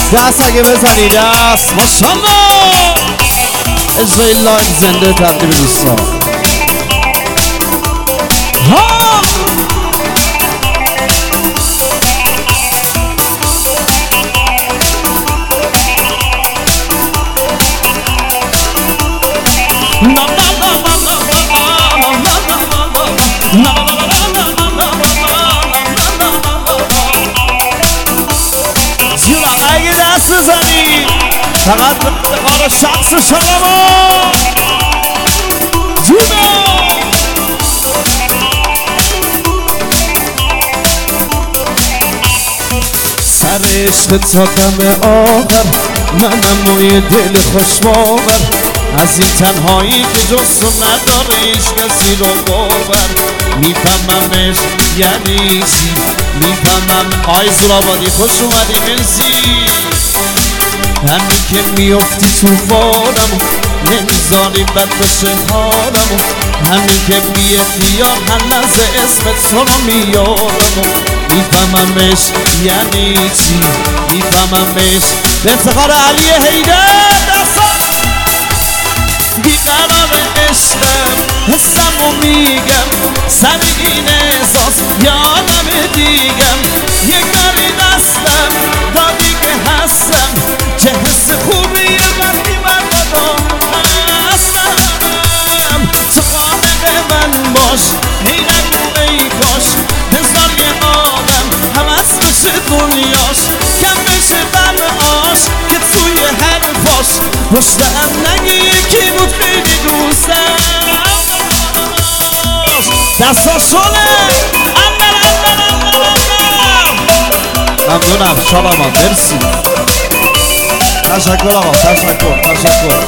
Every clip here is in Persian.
دست اگه بزنی دست ماشالله اجرای لایف زنده تقدیم دوستان ها اگه دست بزنی فقط به افتخار شخص شما جونا سر عشق تا دم آخر منم و یه دل خوش باور از این تنهایی که جز تو نداره هیچ کسی رو باور میفهممش یعنی چی میفهمم آی زورآبادی خوش اومدی مرسی همین که میافتی تو فارم نمیذاری بد بشه حالم همین که بی اختیار هر لحظه اسمت تو رو میارم میفهممش یعنی چی میفهممش به افتخار علی حیدر دستان بیقرار عشقم حسم و میگم سر این احساس یادم دیگم یک کاری دستم دادی که هستم چه حس خوبیه وقتی من با هستم تو خانق من باش ای نگو ای کاش بذار یه آدم همس بشه دنیاش کم بشه دم آش که توی هر پاش پشتم نگی یکی بود خیلی دوستم دستا شله ممنونم شالمان مرسی تشکر آقا تشکر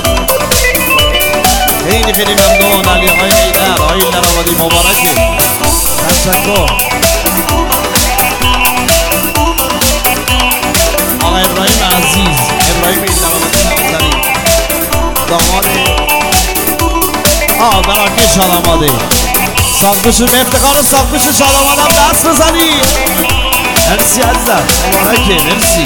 خیلی خیلی ممنون علی های حیدر آقای لرآبادی مبارکه تشکر آقا ابراهیم عزیز ابراهیم لرآبادی داماد براکی شالماده ساقبش به افتخار ساقبش شالمادم دست بزنی مرسی عزیزم مبارکه مرسی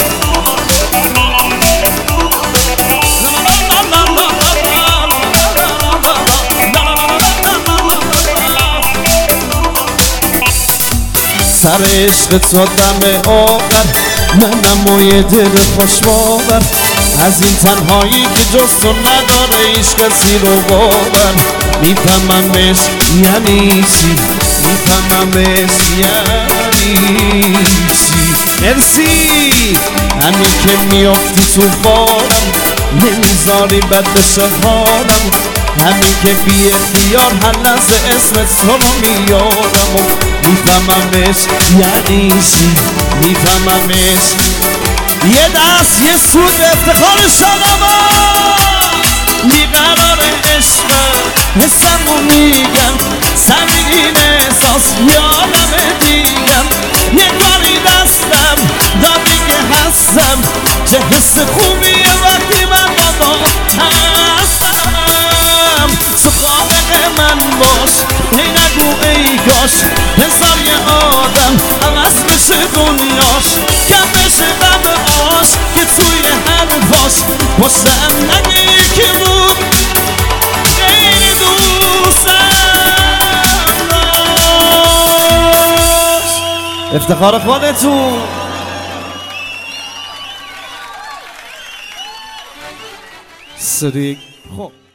سر عشق تو دم آخر منم و یه دل خوش باور از این تنهایی که جز تو نداره هیچ کسی رو باور میفهممش یعنی چی میفهممش یعنی چی مرسی همین که میافتی تو فارم نمیذاری بد بشه حالم همین که بی اختیار هر لحظه اسمت تو رو میارم میفهممش یعنی چی میفهممش یه دست یه سود به افتخار شما بیقرار عشقم حسم و میگم سر این احساس یادم دیگم یه کاری دستم دادی که هستم چه حس خوبیه وقتی من با هستم تو خالق من باش ای نگو ای کاش بذار یه آدم همس بشه دنیاش کم بشه دم آش که توی هر پاش پشتم نگه یکی بود خیلی دوستم داشت افتخار خودتون صدیق خب